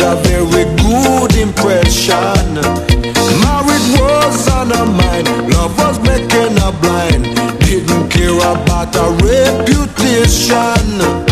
a very good impression. Marriage was on her mind, love was making her blind. Didn't care about her reputation.